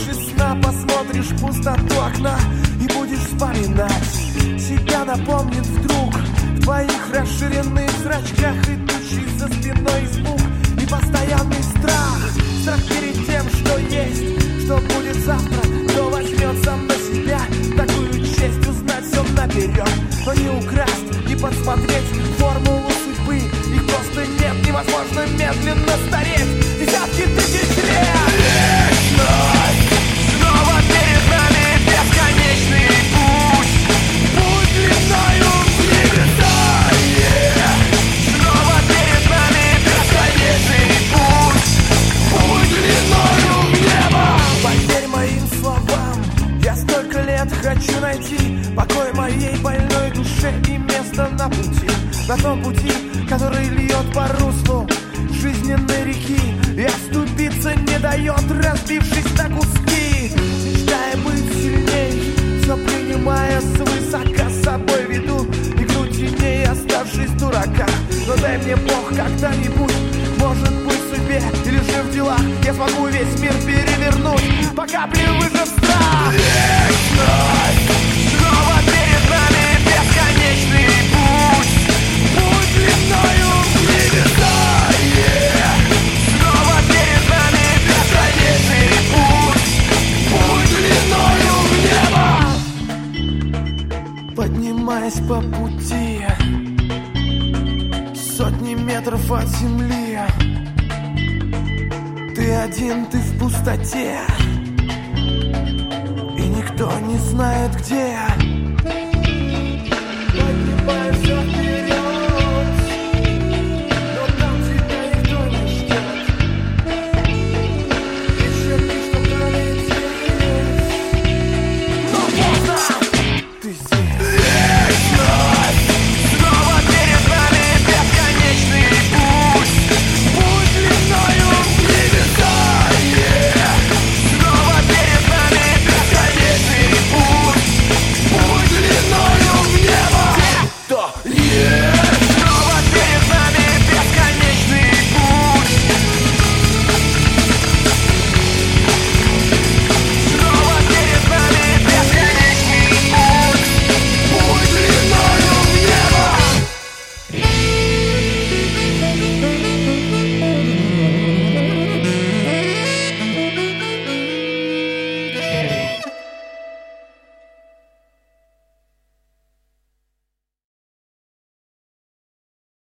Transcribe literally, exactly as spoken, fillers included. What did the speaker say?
из сна посмотришь в пустоту окна и будешь вспоминать. Себя напомнит вдруг в твоих расширенных зрачках идущий за спиной звук и постоянный страх. Страх перед тем, что есть, что будет завтра. Кто возьмет сам на себя такую честь узнать все наперед, но не украсть, не подсмотреть формулу судьбы. Их просто нет, невозможно медленно стареть. Десятки тысяч лет. Вечность снова перед нами бесконечный путь. Путь длиною в небеса. Снова перед нами бесконечный путь. Путь длиною в небо. Поверь моим словам, я столько лет хочу найти покой моей больной душе и место на пути, на том пути, который льет по руслу жизненной реки и оступиться не дает, разбившись на куски. Мечтая быть сильней, все принимая свысока, с собой веду игру теней, оставшись дурака. Но дай мне Бог когда-нибудь, может быть в судьбе или же в делах, я смогу весь мир перевернуть по капле выжив страх. Вечность снова перед нами бесконечный путь. Путь длиною в небеса. Снова перед нами бесконечный путь. Путь длиною в небо. Поднимаясь по пути сотни метров от земли, ты один, ты в пустоте, и никто не знает где.